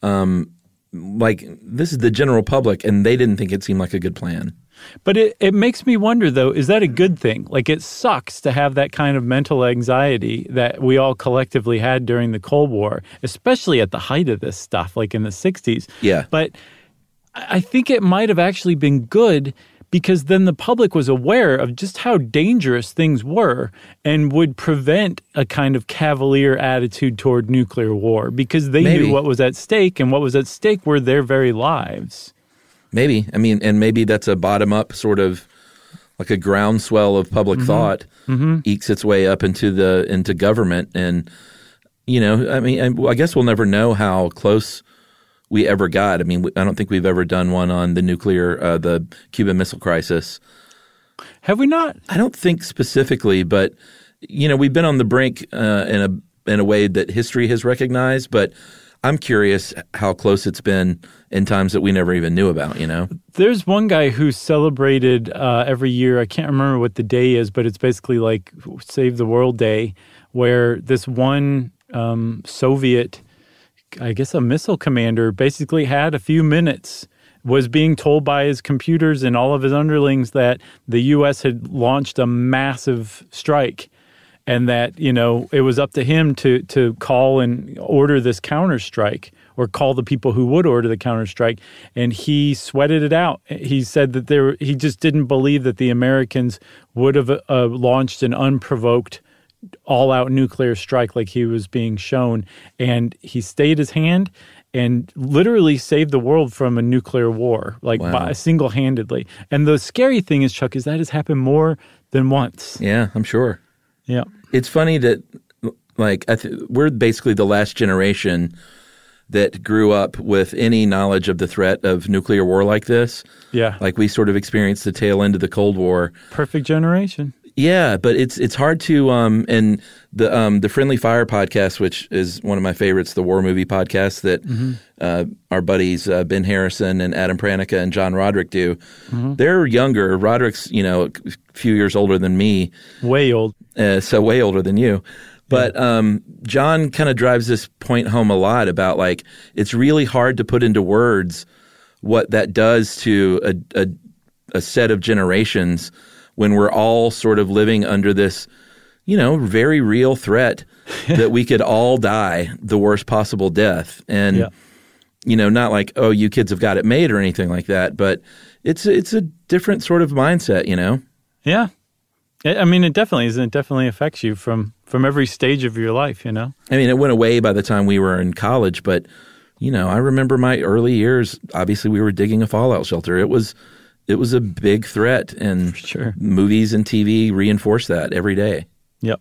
B: like, this is the general public, and they didn't think it seemed like a good plan.
D: But it, it makes me wonder, though, is that a good thing? Like, it sucks to have that kind of mental anxiety that we all collectively had during the Cold War, especially at the height of this stuff, like in the sixties.
B: Yeah.
D: But I I think it might have actually been good because then the public was aware of just how dangerous things were and would prevent a kind of cavalier attitude toward nuclear war because they
B: Maybe.
D: knew what was at stake, and what was at stake were their very lives.
B: Maybe. I mean, and maybe that's a bottom-up sort of, like a groundswell of public
D: Mm-hmm.
B: thought ekes its way up into the into government. And, you know, I mean, I, I guess we'll never know how close we ever got. I mean, we, I don't think we've ever done one on the nuclear, uh, the Cuban Missile Crisis.
D: Have we not?
B: I don't think specifically, but, you know, we've been on the brink uh, in a in a way that history has recognized, but I'm curious how close it's been in times that we never even knew about, you know?
D: There's one guy who's celebrated uh, every year. I can't remember what the day is, but it's basically like Save the World Day, where this one um, Soviet, I guess a missile commander, basically had a few minutes, was being told by his computers and all of his underlings that the U S had launched a massive strike. And that, you know, it was up to him to to call and order this counterstrike, or call the people who would order the counterstrike. And he sweated it out. He said that there, he just didn't believe that the Americans would have uh, launched an unprovoked, all-out nuclear strike like he was being shown. And he stayed his hand and literally saved the world from a nuclear war, like
B: Wow.
D: by, single-handedly. And the scary thing is, Chuck, is that has happened more than once.
B: Yeah, I'm sure.
D: Yeah.
B: It's funny that, like, I th- we're basically the last generation that grew up with any knowledge of the threat of nuclear war like this.
D: Yeah.
B: Like, we sort of experienced the tail end of the Cold War.
D: Perfect generation.
B: Yeah, but it's it's hard to um and the um the Friendly Fire podcast, which is one of my favorites, the war movie podcast that mm-hmm. uh, our buddies uh, Ben Harrison and Adam Pranica and John Roderick do. Mm-hmm. They're younger. Roderick's you know a few years older than me,
D: way old,
B: uh, so way older than you. But um, John kind of drives this point home a lot about like it's really hard to put into words what that does to a a, a set of generations when we're all sort of living under this, you know, very real threat that we could all die the worst possible death. And, yeah. you know, not like, oh, you kids have got it made or anything like that, but it's it's a different sort of mindset, you know?
D: Yeah. I mean, it definitely is. It definitely affects you from, from every stage of your life, you know?
B: I mean, it went away by the time we were in college, but, you know, I remember my early years, obviously we were digging a fallout shelter. It was... It was a big threat, and
D: sure.
B: movies and T V reinforce that every day.
D: Yep.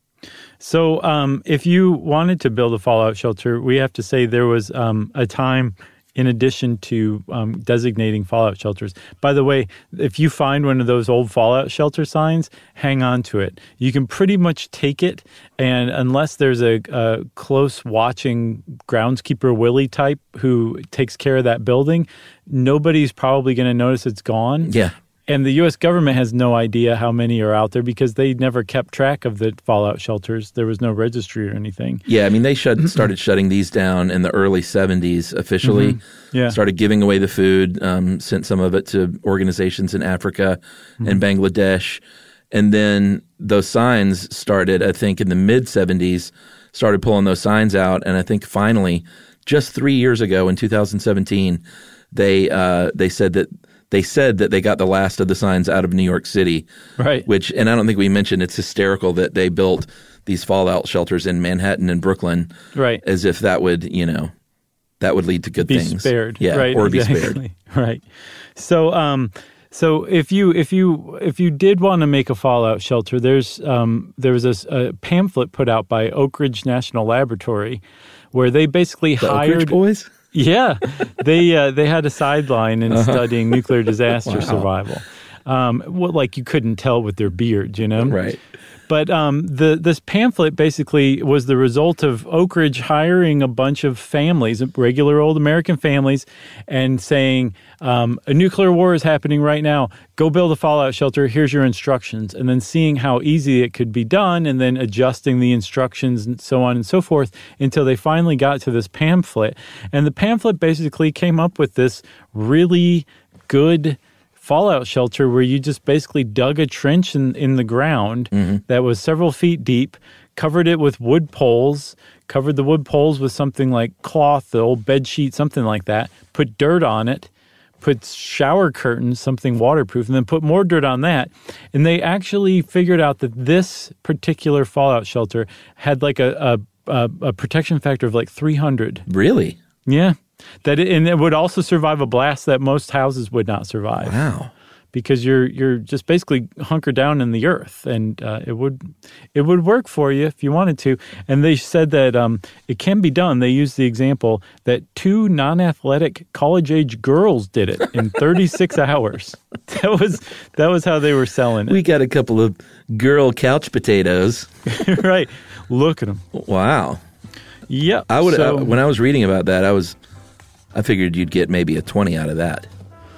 D: So um, if you wanted to build a fallout shelter, we have to say there was um, a time in addition to um, designating fallout shelters. By the way, if you find one of those old fallout shelter signs, hang on to it. You can pretty much take it, and unless there's a, a close watching groundskeeper Willie type who takes care of that building, nobody's probably going to notice it's gone.
B: Yeah.
D: And the U S government has no idea how many are out there because they never kept track of the fallout shelters. There was no registry or anything.
B: Yeah, I mean, they shut, started shutting these down in the early seventies officially.
D: Mm-hmm. Yeah.
B: Started giving away the food, um, sent some of it to organizations in Africa mm-hmm. and Bangladesh. And then those signs started, I think, in the mid-seventies, started pulling those signs out. And I think finally, just three years ago in two thousand seventeen, they uh, they said that They said that they got the last of the signs out of New York City.
D: Right.
B: Which, and I don't think we mentioned, it's hysterical that they built these fallout shelters in Manhattan and Brooklyn.
D: Right.
B: As if that would, you know, that would lead to good
D: be
B: things.
D: Be spared.
B: Yeah.
D: Right,
B: or
D: exactly.
B: be spared.
D: Right. So, um, so if you if you if you did want to make a fallout shelter, there's um, there was a, a pamphlet put out by Oak Ridge National Laboratory, where they basically
B: the
D: hired
B: Oak Ridge boys.
D: Yeah, they uh, they had a sideline in
B: uh-huh.
D: studying nuclear disaster
B: wow.
D: survival. Um, well, like you couldn't tell with their beards, you know?
B: Right.
D: But um, the this pamphlet basically was the result of Oak Ridge hiring a bunch of families, regular old American families, and saying, um, a nuclear war is happening right now. Go build a fallout shelter. Here's your instructions. And then seeing how easy it could be done and then adjusting the instructions and so on and so forth until they finally got to this pamphlet. And the pamphlet basically came up with this really good fallout shelter where you just basically dug a trench in, in the ground mm-hmm. that was several feet deep, covered it with wood poles, covered the wood poles with something like cloth, the old bed sheet, something like that, put dirt on it, put shower curtains, something waterproof, and then put more dirt on that. And they actually figured out that this particular fallout shelter had like a, a, a, a protection factor of like three hundred.
B: Really?
D: Yeah. That it, and it would also survive a blast that most houses would not survive.
B: Wow!
D: Because you're you're just basically hunkered down in the earth, and uh, it would it would work for you if you wanted to. And they said that um, it can be done. They used the example that two non-athletic college-age girls did it in thirty-six hours. That was that was how they were selling it.
B: We got a couple of girl couch potatoes.
D: Right. Look at them.
B: Wow.
D: Yep.
B: I would
D: so,
B: I, when I was reading about that, I was. I figured you'd get maybe a twenty out of that.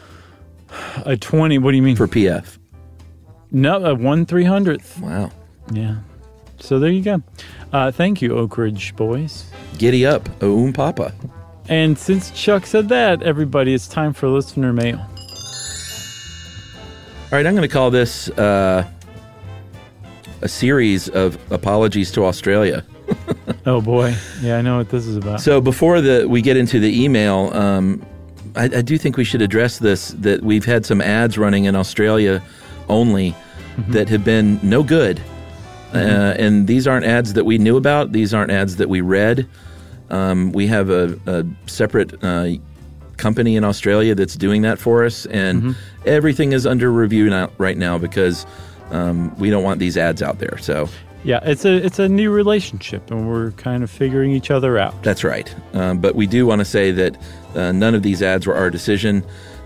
D: A twenty? What do you mean?
B: For P F.
D: No, a one three hundredth.
B: Wow.
D: Yeah. So there you go. Uh, thank you, Oak Ridge boys.
B: Giddy up, oom papa.
D: And since Chuck said that, everybody, it's time for listener mail.
B: All right, I'm going to call this uh, a series of apologies to Australia.
D: Oh boy, yeah, I know what this is about.
B: So before the we get into the email, um, I, I do think we should address this, that we've had some ads running in Australia only mm-hmm. that have been no good. Mm-hmm. Uh, and these aren't ads that we knew about. These aren't ads that we read. Um, we have a, a separate uh, company in Australia that's doing that for us. And mm-hmm. everything is under review now, right now because um, we don't want these ads out there. So...
D: Yeah, it's a it's a new relationship, and we're kind of figuring each other out.
B: That's right. Um, but we do want to say that uh, none of these ads were our decision.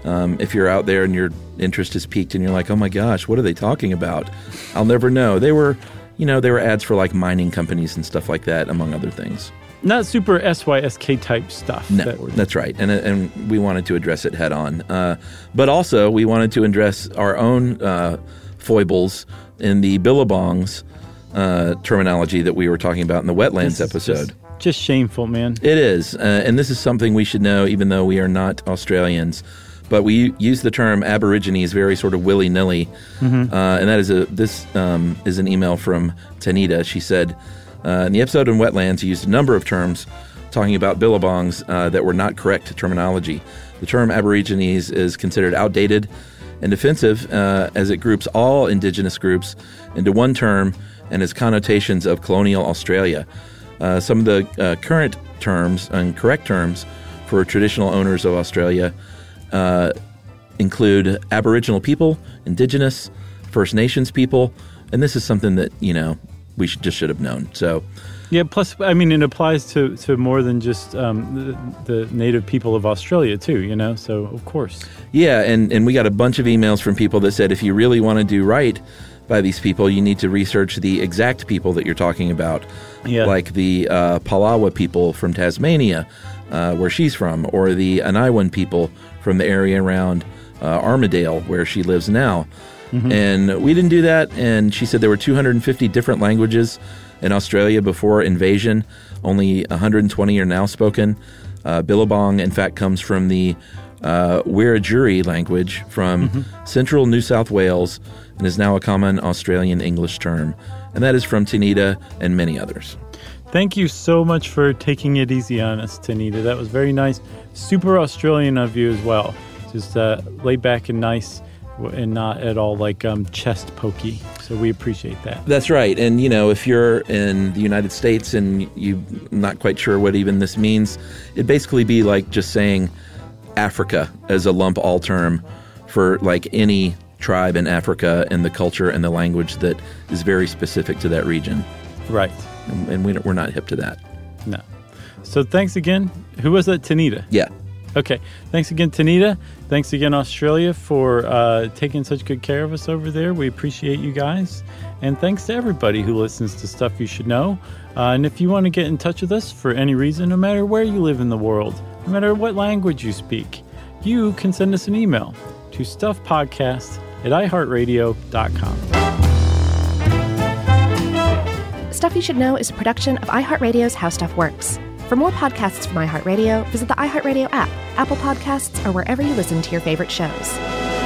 B: Um, if you're out there and your interest is piqued and you're like, oh my gosh, what are they talking about? I'll never know. They were, you know, they were ads for like mining companies and stuff like that, among other things.
D: Not super S Y S K type stuff.
B: No,
D: that
B: that's right. And and we wanted to address it head on. Uh, but also, we wanted to address our own uh, foibles in the billabongs uh, terminology that we were talking about in the wetlands episode.
D: Just, just shameful, man.
B: It is. Uh, and this is something we should know, even though we are not Australians. But we use the term Aborigines very sort of willy-nilly. Mm-hmm. Uh, and that is a this um, is an email from Tanita. She said, uh, in the episode on wetlands, you used a number of terms talking about billabongs uh, that were not correct terminology. The term Aborigines is considered outdated and offensive uh, as it groups all indigenous groups into one term and has connotations of colonial Australia. Uh, some of the uh, current terms and correct terms for traditional owners of Australia uh, include Aboriginal people, Indigenous, First Nations people, and this is something that, you know, we should, just should have known. So,
D: yeah. Plus, I mean, it applies to, to more than just um, the, the native people of Australia too. You know, so of course.
B: Yeah, and and we got a bunch of emails from people that said if you really want to do right by these people, you need to research the exact people that you're talking about,
D: yeah.
B: like the uh, Palawa people from Tasmania, uh, where she's from, or the Anaiwan people from the area around uh, Armadale, where she lives now. Mm-hmm. And we didn't do that, and she said there were two hundred fifty different languages in Australia before invasion. Only one hundred twenty are now spoken. Uh, Billabong, in fact, comes from the uh, Wiradjuri language from mm-hmm. central New South Wales and is now a common Australian English term. And that is from Tanita and many others.
D: Thank you so much for taking it easy on us, Tanita. That was very nice. Super Australian of you as well. Just uh, laid back and nice and not at all like um, chest pokey. So we appreciate that.
B: That's right. And, you know, if you're in the United States and you're not quite sure what even this means, it'd basically be like just saying Africa as a lump-all term for like any tribe in Africa and the culture and the language that is very specific to that region.
D: Right.
B: And, and we, we're not hip to that.
D: No. So thanks again. Who was that? Tanita?
B: Yeah.
D: Okay. Thanks again, Tanita. Thanks again, Australia, for uh, taking such good care of us over there. We appreciate you guys. And thanks to everybody who listens to Stuff You Should Know. Uh, and if you want to get in touch with us for any reason, no matter where you live in the world, no matter what language you speak, you can send us an email to stuffpodcast at i heart radio dot com.
C: Stuff You Should Know is a production of iHeartRadio's How Stuff Works. For more podcasts from iHeartRadio, visit the iHeartRadio app, Apple Podcasts, or wherever you listen to your favorite shows.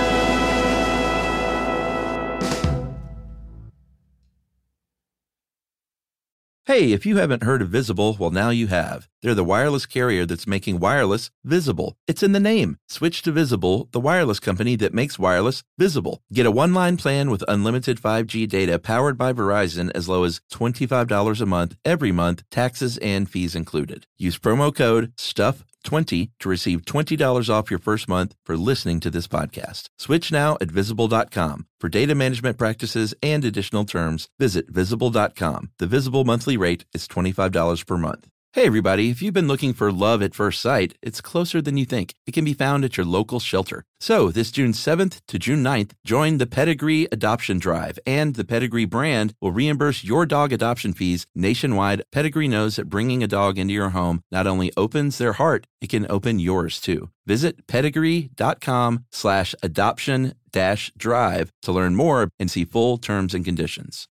B: Hey, if you haven't heard of Visible, well, now you have. They're the wireless carrier that's making wireless visible. It's in the name. Switch to Visible, the wireless company that makes wireless visible. Get a one-line plan with unlimited five G data powered by Verizon as low as twenty-five dollars a month, every month, taxes and fees included. Use promo code stuff twenty to receive twenty dollars off your first month for listening to this podcast. Switch now at visible dot com. For data management practices and additional terms, visit visible dot com. The Visible monthly rate is twenty-five dollars per month. Hey everybody, if you've been looking for love at first sight, it's closer than you think. It can be found at your local shelter. So this June seventh to June ninth, join the Pedigree Adoption Drive, and the Pedigree brand will reimburse your dog adoption fees nationwide. Pedigree knows that bringing a dog into your home not only opens their heart, it can open yours too. Visit pedigree dot com slash adoption dash drive to learn more and see full terms and conditions.